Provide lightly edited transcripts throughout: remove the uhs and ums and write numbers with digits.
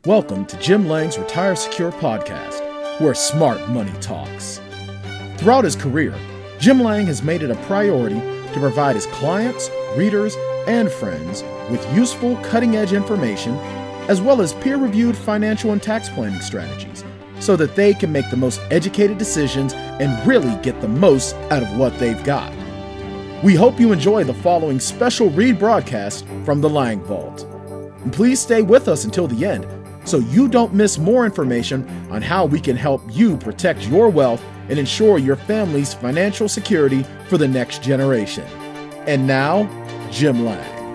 Welcome to Jim Lang's Retire Secure podcast, where smart money talks. Throughout his career, Jim Lang has made it a priority to provide his clients, readers, and friends with useful cutting-edge information, as well as peer-reviewed financial and tax planning strategies, so that they can make the most educated decisions and really get the most out of what they've got. We hope you enjoy the following special read broadcast from the Lang Vault. And please stay with us until the end, so you don't miss more information on how we can help you protect your wealth and ensure your family's financial security for the next generation. And now, Jim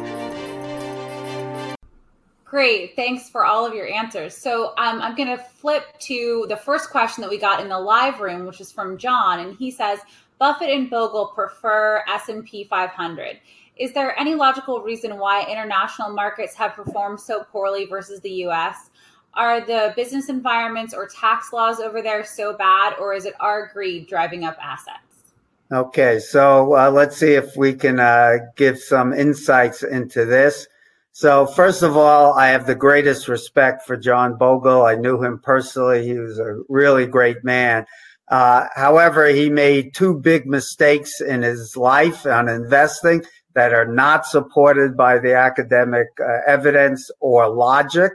Lang. Great. Thanks for all of your answers. So I'm going to flip to the first question that we got in the live room, which is from John. And he says, Buffett and Bogle prefer S&P 500. Is there any logical reason why international markets have performed so poorly versus the U.S.? Are the business environments or tax laws over there so bad, or is it our greed driving up assets? Okay, so let's see if we can give some insights into this. So first of all, I have the greatest respect for John Bogle. I knew him personally. He was a really great man. However, he made two big mistakes in his life on investing that are not supported by the academic evidence or logic.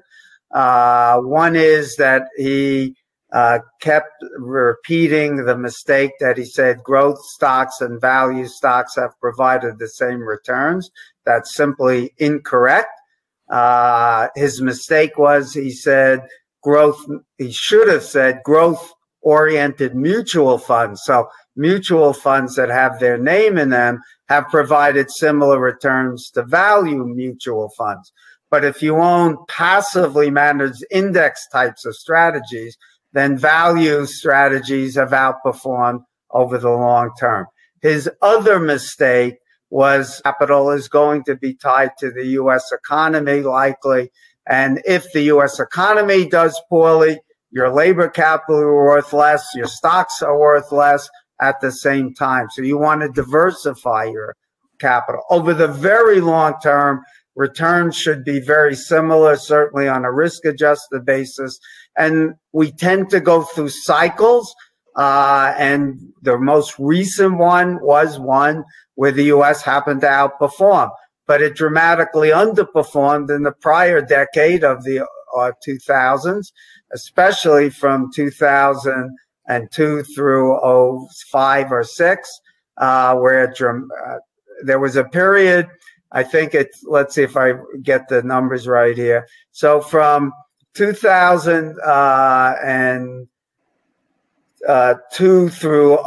One is that he kept repeating the mistake that he said growth stocks and value stocks have provided the same returns. That's simply incorrect. His mistake was he should have said growth-oriented mutual funds. So mutual funds that have their name in them have provided similar returns to value mutual funds. But if you own passively managed index types of strategies, then value strategies have outperformed over the long term. His other mistake was capital is going to be tied to the U.S. economy likely. And if the U.S. economy does poorly, your labor capital are worth less, your stocks are worth less at the same time. So you want to diversify your capital. Over the very long term, returns should be very similar, certainly on a risk-adjusted basis. And we tend to go through cycles. And the most recent one was one where the U.S. happened to outperform. But it dramatically underperformed in the prior decade of the 2000s, especially from 2002 through 05 or 06, where there was a period. I think let's see if I get the numbers right here. So from 2002 through,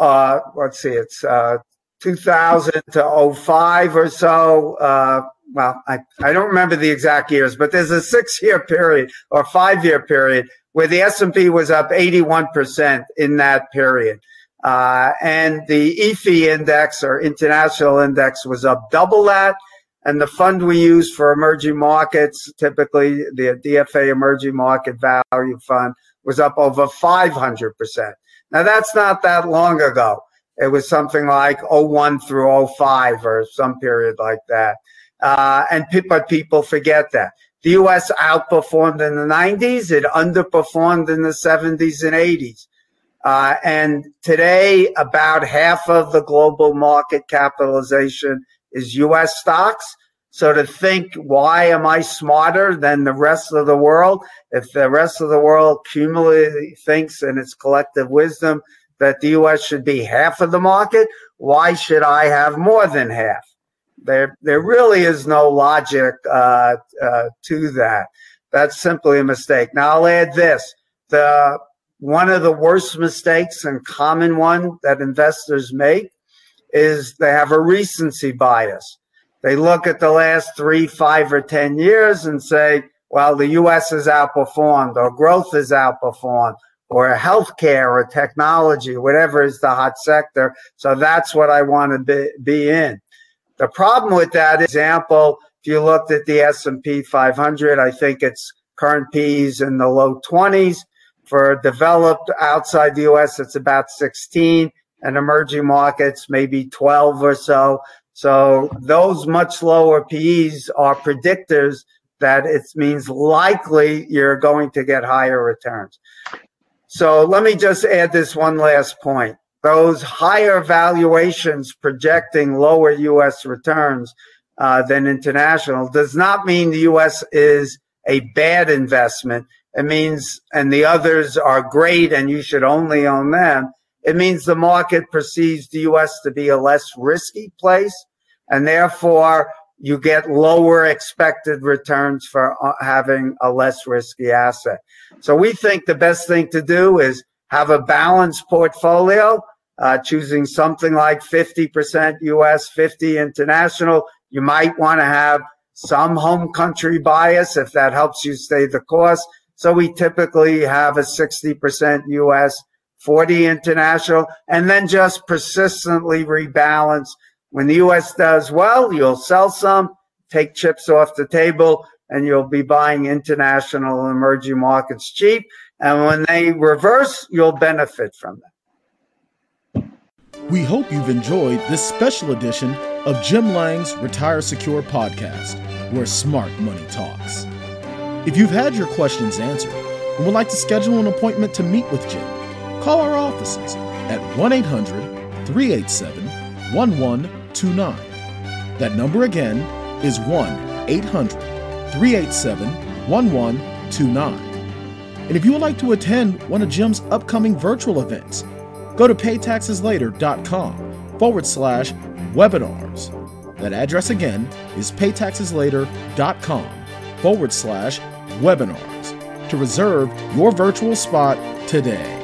2000 to 05 or so. Well, I don't remember the exact years, but there's a 6-year period or 5-year period where the S&P was up 81% in that period. And the EFI index or international index was up double that. And the fund we use for emerging markets, typically the DFA Emerging Market Value Fund, was up over 500%. Now, that's not that long ago. It was something like 01 through 05 or some period like that. But people forget that. The U.S. outperformed in the 90s. It underperformed in the 70s and 80s. And today, about half of the global market capitalization is U.S. stocks. So to think, why am I smarter than the rest of the world? If the rest of the world cumulatively thinks in its collective wisdom that the U.S. should be half of the market, why should I have more than half? There really is no logic to that. That's simply a mistake. Now I'll add this. One of the worst mistakes and common one that investors make is they have a recency bias. They look at the last 3, 5, or 10 years and say, well, the U.S. has outperformed, or growth has outperformed, or healthcare or technology, whatever is the hot sector. So that's what I want to be in. The problem with that example, if you looked at the S&P 500, I think its current P's in the low 20s. For developed outside the U.S., it's about 16. And emerging markets, maybe 12 or so. So those much lower PEs are predictors that it means likely you're going to get higher returns. So let me just add this one last point. Those higher valuations projecting lower U.S. returns than international does not mean the U.S. is a bad investment. It means, and the others are great and you should only own them. It means the market perceives the U.S. to be a less risky place, and therefore you get lower expected returns for having a less risky asset. So we think the best thing to do is have a balanced portfolio, choosing something like 50% U.S., 50 international. You might want to have some home country bias if that helps you stay the course. So we typically have a 60% U.S., 40 international, and then just persistently rebalance. When the U.S. does well, you'll sell some, take chips off the table, and you'll be buying international and emerging markets cheap. And when they reverse, you'll benefit from them. We hope you've enjoyed this special edition of Jim Lang's Retire Secure podcast, where smart money talks. If you've had your questions answered and would like to schedule an appointment to meet with Jim, call our offices at 1-800-387-1129. That number again is 1-800-387-1129. And if you would like to attend one of Jim's upcoming virtual events, go to paytaxeslater.com/webinars. That address again is paytaxeslater.com/webinars to reserve your virtual spot today.